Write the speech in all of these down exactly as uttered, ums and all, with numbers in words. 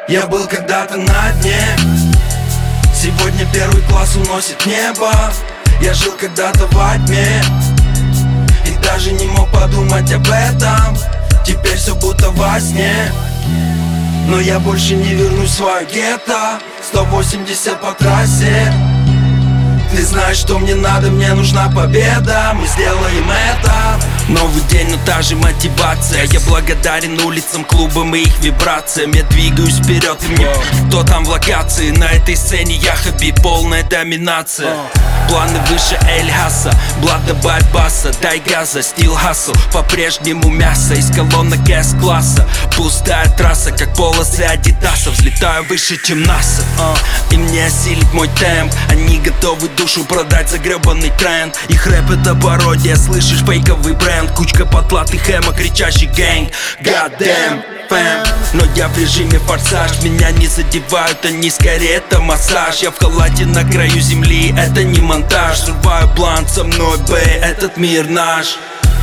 Я был когда-то на дне, сегодня первый класс уносит небо. Я жил когда-то во тьме и даже не мог подумать об этом. Теперь все будто во сне, но я больше не вернусь в свое гетто. Сто восемьдесят по трассе. Ты знаешь, что мне надо, мне нужна победа. Мы сделаем это. Новый день, но та же мотивация. Я благодарен улицам, клубам и их вибрациям. Я двигаюсь вперед, и мне кто там в локации. На этой сцене я Хабиб, полная доминация. Планы выше Эль Хаса, Блад добавь баса, дай газа, стил хасл. По-прежнему мясо из колонок С-класса. Пустая трасса, как полосы Адидаса. Взлетаю выше, чем НАСА, uh. И мне осилить мой темп. Они готовы душу продать за гребаный тренд. Их рэп это пародия, слышишь, фейковый бренд. Кучка потлатых эмо, кричащий гэнг. God damn, фэм. Но я в режиме форсаж, меня не задевают они, скорее это массаж. Я в халате на краю земли, это не монтаж. Срываю блант со мной, бэй, этот мир наш.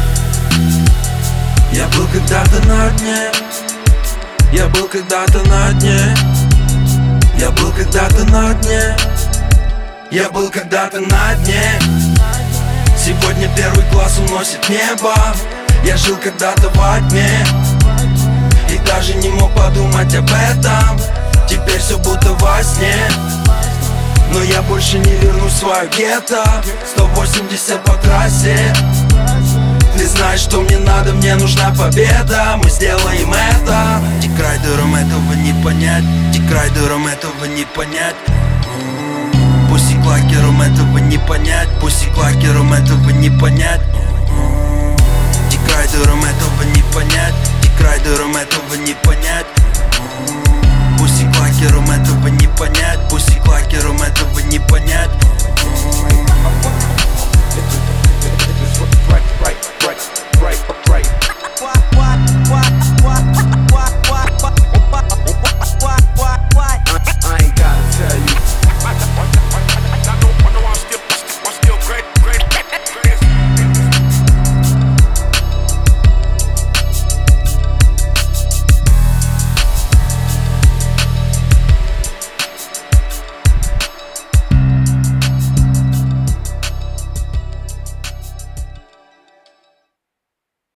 Я был когда-то на дне, я был когда-то на дне, я был когда-то на дне, я был когда-то на дне. Сегодня первый класс уносит небо. Я жил когда-то во тьме и даже не мог подумать об этом. Теперь все будто во сне, но я больше не вернусь в свое гетто. Сто восемьдесят по трассе. Ты знаешь, что мне надо, мне нужна победа. Мы сделаем это. Дикрайдерам этого не понять, дикрайдерам этого не понять, пуссиклакерам этого не понять, пуссиклакерам этого не понять, дикрайдерам этого не понять, дикрайдерам этого не понять, пуссиклакерам этого не понять,